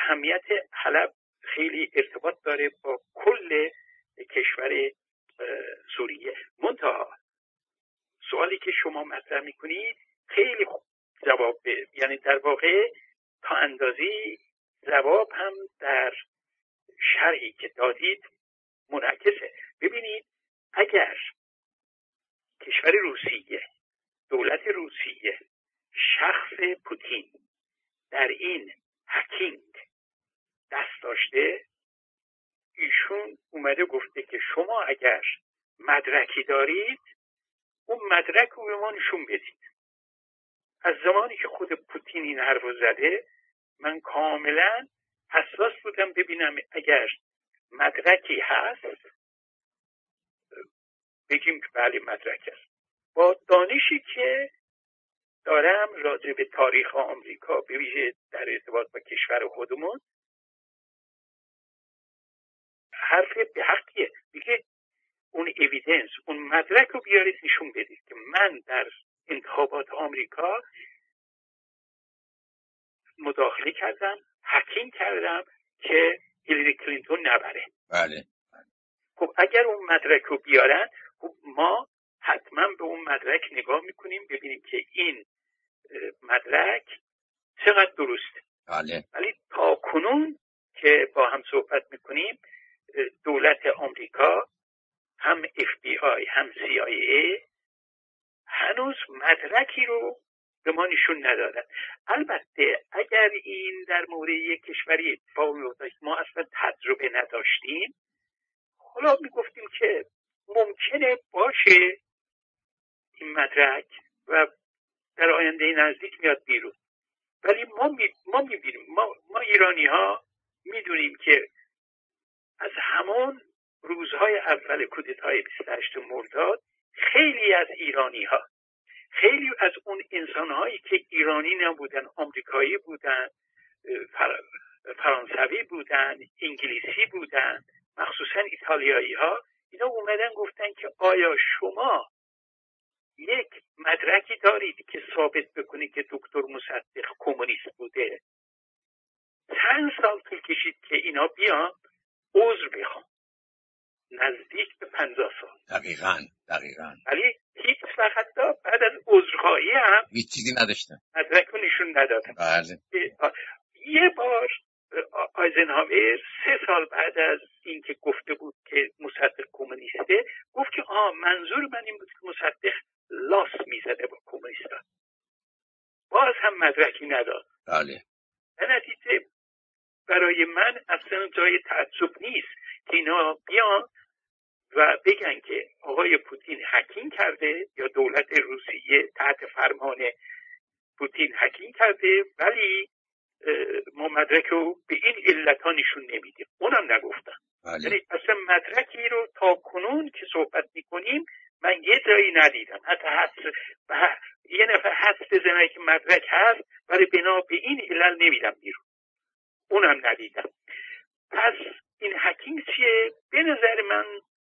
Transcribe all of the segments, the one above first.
اهمیت حلب خیلی ارتباط داره با کل کشور سوریه. منتها سوالی که شما مطرح میکنید خیلی خوب جواب، یعنی در واقع تا اندازی جواب هم در شرحی که دادید منعکسه. ببینید اگر کشور روسیه، دولت روسیه، شخص پوتین در این هکینگ دست داشته، ایشون اومده گفته که شما اگر مدرکی دارید اون مدرک رو به ما نشون بدید. از زمانی که خود پوتین این حرف رو زده من کاملا حساس بودم ببینم اگر مدرکی هست بگیم که بله مدرک است. با دانشی که دارم راجع به تاریخ آمریکا به ویژه در ارتباط با کشور خودمون، حرف به حقیه. میگه اون اویدنس، اون مدرک رو بیارید نشون بدید که من در انتخابات آمریکا مداخله کردم، هکینگ کردم که هیلاری کلینتون نبره. بله. خب اگر اون مدرک رو بیارن، خب ما حتما به اون مدرک نگاه میکنیم ببینیم که این مدرک چقدر درسته. بله. ولی تا کنون که با هم صحبت میکنیم دولت آمریکا هم FBI هم CIA هنوز مدرکی رو به ما نشون ندادن. البته اگر این در مورد یک کشوری اتفاق میافتاد ما اصلا تجربه نداشتیم، حالا میگفتیم که ممکنه باشه این مدرک و در آینده نزدیک میاد بیرون. ولی ما میبینیم، ما ایرانی ها میدونیم که از همون روزهای اول کودتای 28 مرداد خیلی از ایرانی ها، خیلی از اون انسانهایی که ایرانی نبودن، آمریکایی بودن، فرانسوی بودن، انگلیسی بودن، مخصوصا ایتالیایی ها، اینا اومدن گفتن که آیا شما یک مدرکی دارید که ثابت بکنید که دکتر مصدق کمونیست بوده؟ چند سال طول کشید که اینا بیان عذر بخوان، نزدیک به 50 سال. دقیقاً. ولی هیچ وقت بعد از عذرخواهی هم هیچ چیزی نداشتن، مدرک رو نشون ندادن. بله. یه بار آیزنهاور 3 سال بعد از اینکه گفته بود که مصدق کمونیسته، گفت که منظور من این بود که مصدق لاس میزده با کمونیستان. باز هم مدرکی نداد. بله. در نتیجه برای من اصلا جای تعجب نیست که اینا بیان و بگن که آقای پوتین هکینگ کرده یا دولت روسیه تحت فرمان پوتین هکینگ کرده، ولی ما مدرک رو به این علت ها نشون نمیدیم. اونم نگفتن. یعنی اصلا مدرکی رو تا کنون که صحبت میکنیم من یه جایی ندیدم. حتی یه نفر حدس بزنه که مدرک هست ولی بنا به این علت نمیدم بیرون، اونم ندیدم. پس این هکینگ چیه؟ به نظر من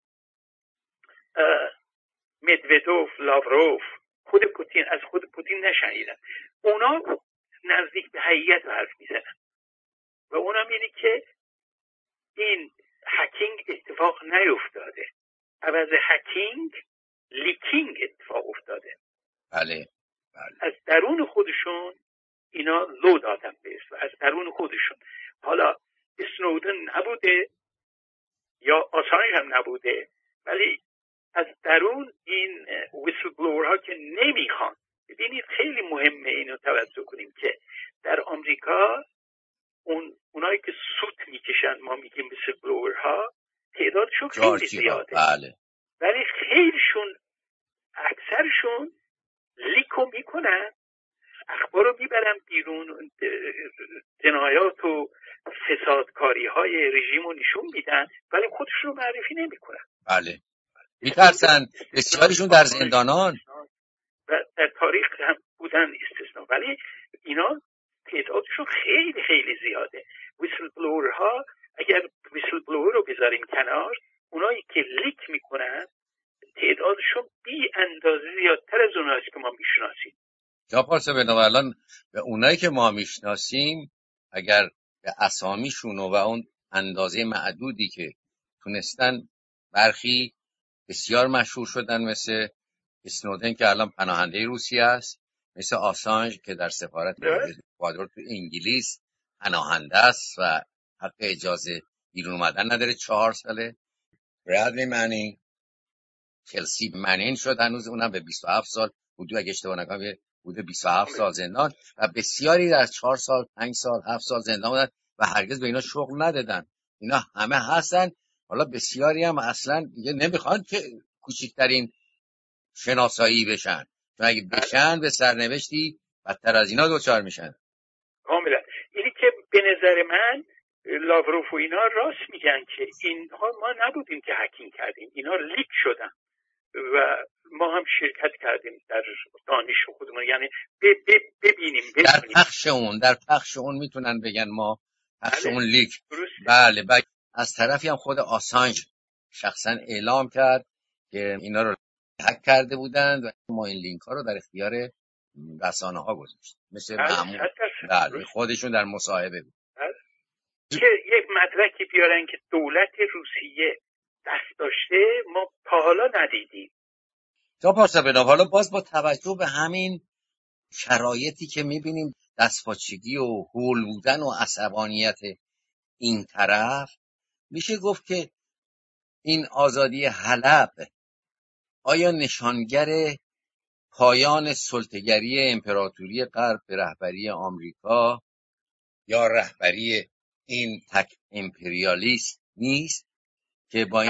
مدودوف، لاوروف، خود پوتین، از خود پوتین نشنیدم. اونا نزدیک به حقیقت حرف میزنن و اونم اینه که این هکینگ اتفاق نیفتاده، عوض هکینگ لیکینگ اتفاق افتاده. بله. از درون خودشون اینا لو دادن بهش و از درون خودشون. حالا اسنودن نبوده یا آسانج هم نبوده، ولی از درون این ویسل بلور ها که نمیخوان. ببینید خیلی مهمه اینو توجه کنیم که در آمریکا اونایی که سوت میکشن، ما میگیم ویسل بلور ها، تعدادشون خیلی زیاده. بله. ولی خیلیشون، اکثرشون لیکو میکنن، اخبار رو میبرن بیرون، جنایات و فسادکاری های رژیم رو نشون میدن ولی خودشون رو معرفی نمیکنن. بله. میترسن. بسیاریشون در زندانان و در تاریخ هم بودن استثنا، ولی اینا تعدادشون خیلی خیلی زیاده. ویسل بلور ها، اگر ویسل بلور رو بذاریم کنار، اونایی که لیک میکنن تعدادشون بی اندازه زیادتر از اونایی که ما میشناسیم. جا پارسه بنابراین به اونایی که ما میشناسیم اگر به اسامیشون و اون اندازه معدودی که تونستن، برخی بسیار مشهور شدن، مثل اسنودن که الان پناهنده روسیه است، مثل آسانژ که در سفارت اکوادور تو انگلیس پناهنده است و حق اجازه بیرون اومدن نداره 4 ساله. برادلی منینگ، چلسی منین شد هنوز، اونم به 27 سال حدود، اگه اشتباه نکنم بوده 27 سال زندان، و بسیاری از 4 سال 5 سال 7 سال زندان بودن و هرگز به اینا شغل ندادن. اینا همه هستن. حالا بسیاری هم اصلا دیگه نمیخوان که کوچکترین شناسایی بشن، چون اگه بشن به سرنوشتی بدتر از اینا دوچار میشن. کاملا. اینی که به نظر من لاوروف و اینا راست میگن که اینها ما نبودیم که هکینگ کردیم، اینا لیک شدن و ما هم شرکت کردیم در دانش خودمون، یعنی ببینیم در پخش اون میتونن بگن ما پخش اون لیک. بله. از طرفی هم خود آسانژ شخصا اعلام کرد که اینا رو هک کرده بودند و ما این لینک ها رو در اختیار رسانه ها گذاشت، مثل معمول. بله، خودشون در مصاحبه بود. که یک مدرکی بیارن که دولت روسیه دست داشته ما تا حالا ندیدیم. تا پارسا بنام، حالا باز با توجه به همین شرایطی که میبینیم، دستپاچگی و هول بودن و عصبانیت این طرف، میشه گفت که این آزادی حلب آیا نشانگر پایان سلطه‌گری امپراتوری غرب به رهبری آمریکا یا رهبری این تک امپریالیست نیست که با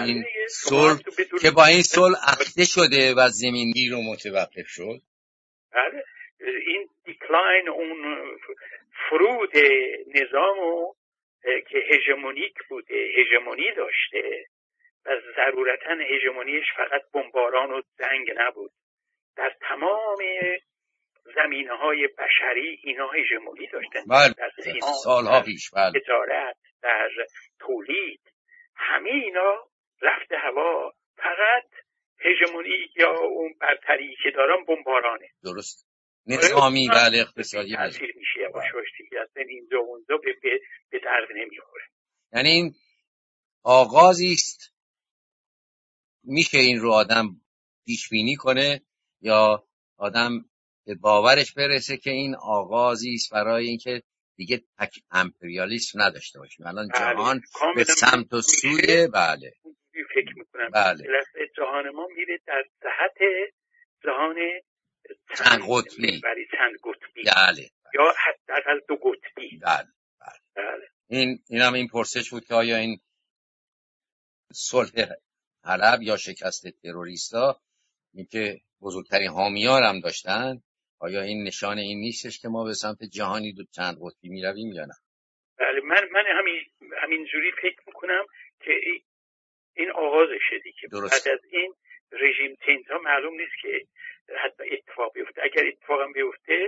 این صلح عقده شده و زمینی رو متوقف شد؟ بله، این دیکلاین، اون فرود نظامو که هژمونیک بوده، هژمونی داشته و ضرورتاً هژمونیش فقط بمباران و جنگ نبود، در تمام زمینه‌های بشری اینا هژمونی داشتن. در سالها پیش، تجارت، در تولید، همه اینا رفته هوا. فقط هژمونی یا اون برتری که دارن بمبارانه. درست. نظامی، بله، اقتصادی تاثیر میشه یواش یواش دیگه، اصلا اینجا اونجا به درد نمیخوره. یعنی این آغازی است، میشه این رو آدم پیش بینی کنه یا آدم به باورش برسه که این آغازی است برای اینکه دیگه تک امپریالیسم نداشته باشیم. الان جهان به سمت و سوی فکر میکنم جهان ما میره در جهت جهان چند قطبی، بله، یا حداقل 2 قطبی. بله. این هم این پرسش بود که آیا این صلح حلب یا شکست تروریستا، این که بزرگترین حامیان هم داشتن، آیا این نشانه این نیستش که ما به سمت جهانی دو چند قطبی میرویم یا نه؟ بله، من همینجوری فکر میکنم که این آغازشه دیگه. بعد از این رژیم چنج ها معلوم نیست که حتی اتفاق بیفته. اگر اتفاقم بیفته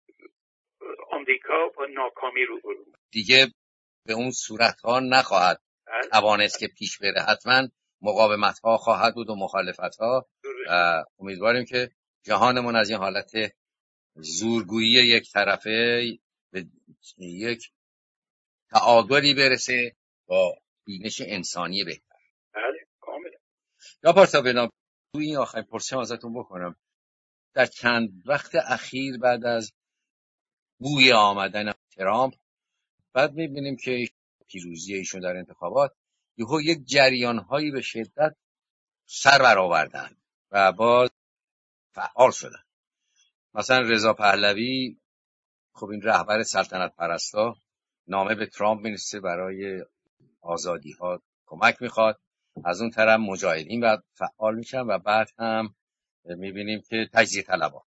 آمریکا با ناکامی روبرو دیگه به اون صورت ها نخواهد توانست که پیش بره. حتما مقاومت ها خواهد بود و مخالفت ها. امیدواریم که جهانمون از این حالت زورگویی یک طرفه به یک تعادلی برسه با بینش انسانی بهتر. بله، کاملا. یا پارسا بنام، تو این آخرین پرسش ازتون بکنم. در چند وقت اخیر بعد از بوی آمدن ترامپ، بعد میبینیم که پیروزی ایشون در انتخابات، یهو یک جریان‌هایی به شدت سر برآوردن و باز فعال شدن. مثلا رضا پهلوی، خب این رهبر سلطنت پرستا، نامه به ترامپ می‌نویسه برای آزادی‌ها کمک میخواد. از اون طرف مجاهدین بعد فعال میشن و بعد هم میبینیم که تجزیه طلبها.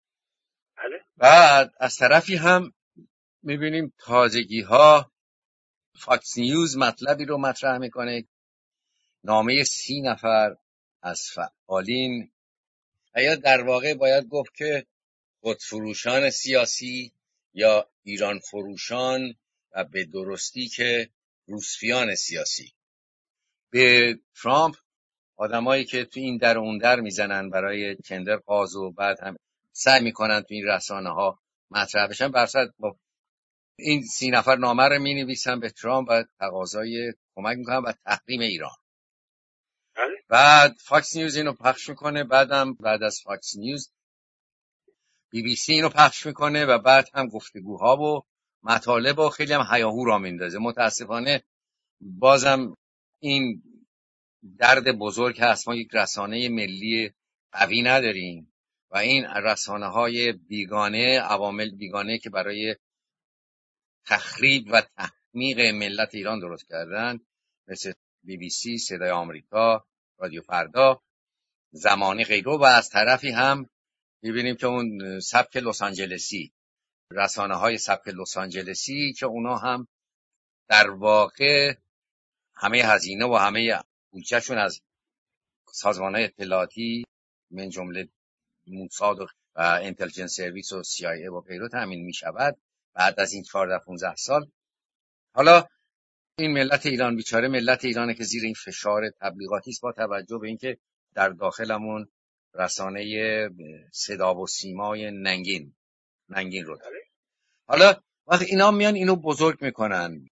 بعد از طرفی هم میبینیم تازگی‌ها فاکس نیوز مطلبی رو مطرح میکنه، نامه 30 نفر از فعالین، یا در واقع باید گفت که خودفروشان سیاسی یا ایران فروشان و به درستی که روسفیان سیاسی، به ترامپ، آدمایی که تو این در و اون در میزنن برای کندر قاز و بعد هم سعی میکنن تو این رسانه ها مطرح بشن، برصد با این 30 نفر نامه رو می‌نویسن به ترامپ و تقاضای کمک میکنن و تحریم ایران. بعد فاکس نیوز اینو پخش میکنه، بعد از فاکس نیوز BBC اینو پخش میکنه و بعد هم گفتگوها و مطالب و خیلی هم هیاهو را میندازه. متاسفانه بازم این درد بزرگ هست، ما یک رسانه ملی قوی نداریم و این رسانه‌های بیگانه، عوامل بیگانه که برای تخریب و تحمیق ملت ایران درست کردن، مثل BBC، صدای آمریکا، رادیو فردا، زمانه، غیره. و از طرفی هم می‌بینیم که اون سبک لس آنجلسی، رسانه‌های سبک لس آنجلسی که اونا هم در واقع همه هزینه و همه بودجهشون از سازمان‌های اطلاعاتی من جمله موساد و اینتلیجنس سرویس و CIA و غیره تامین می‌شود. بعد از این 14-15 سال حالا این ملت ایران، بیچاره ملت ایرانه که زیر این فشار تبلیغاتی است، با توجه به اینکه در داخلمون رسانه صدا و سیمای ننگین رو داره. حالا وقتی اینا میان اینو بزرگ میکنن،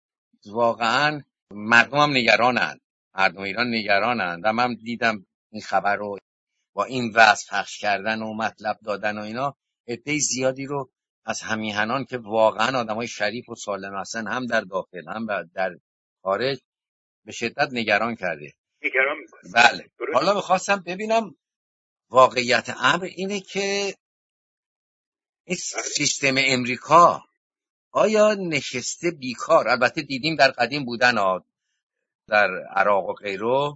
واقعا مردم هم نگرانن، مردم ایران نگرانن. و من دیدم این خبر رو با این وضع پخش کردن و مطلب دادن و اینا، عده زیادی رو از همیهنان که واقعا آدمای شریف و سالم هستن، هم در داخل هم در خارج، به شدت نگران کرده. نگران میکنه. بله. حالا میخواستم ببینم واقعیت امر اینه که این سیستم امریکا آیا نشسته بیکار؟ البته دیدیم در قدیم بودن در عراق و غیره،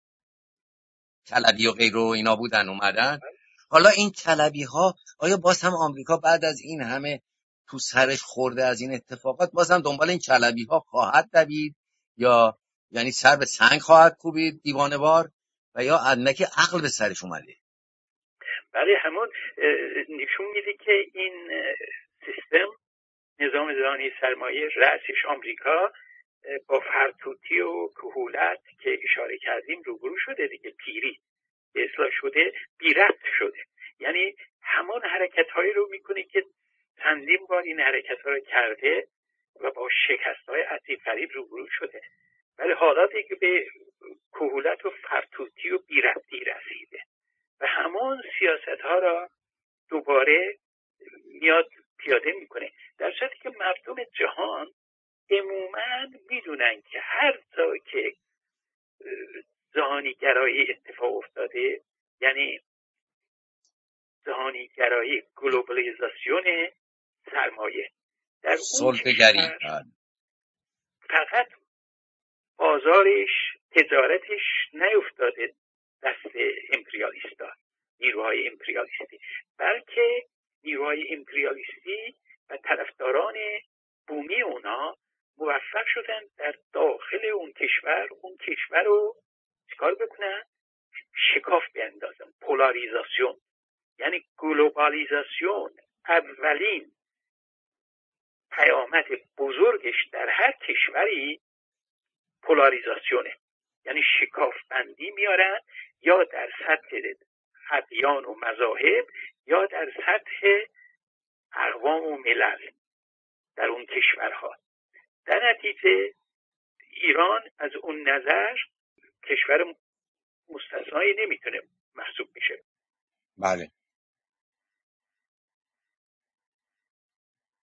طلبی و غیره اینا بودن اومدن. حالا این طلبی ها آیا باز هم آمریکا بعد از این همه تو سرش خورده از این اتفاقات، باز هم دنبال این طلبی ها خواهد دوید، یا یعنی سر به سنگ خواهد کوبید دیوانه‌وار، و یا اندکی عقل به سرش اومده؟ بله، همون نشون میده که این سیستم نظام جهانی سرمایه رأسش آمریکا با فرتوتی و کهولت که اشاره کردیم روبرو شده دیگه. پیری به اصلاح شده، بی‌ربط شده. یعنی همون حرکت‌هایی رو میکنه که چندین بار این حرکت‌ها رو کرده و با شکست‌های عجیب غریب روبرو شده. ولی حالا دیگه به کهولت و فرتوتی و بی‌ربطی رسیده و همون سیاست‌ها را دوباره میاد پیاده میکنه، در صورتی که مردم جهان عموماً میدونن که هر جا که جهانی‌گرایی اتفاق افتاده، یعنی جهانی‌گرایی، گلوبالیزاسیون سرمایه در اون کشور، فقط بازارش، تجارتش نیفتاده دست امپریالیستا، نیروهای امپریالیستی، بلکه نیروهای امپریالیستی و طرفداران بومی اونا موفق شدن در داخل اون کشور رو چیکار بکنن؟ شکاف بیندازن. پولاریزاسیون، یعنی گلوبالیزاسیون اولین پیامد بزرگش در هر کشوری پولاریزاسیونه، یعنی شکاف بندی میارن، یا در سطح ادیان و مذاهب یا در سطح اقوام و ملل در اون کشورها. در نتیجه ایران از اون نظر کشور مستثنایی نمیتونه محسوب بشه. بله.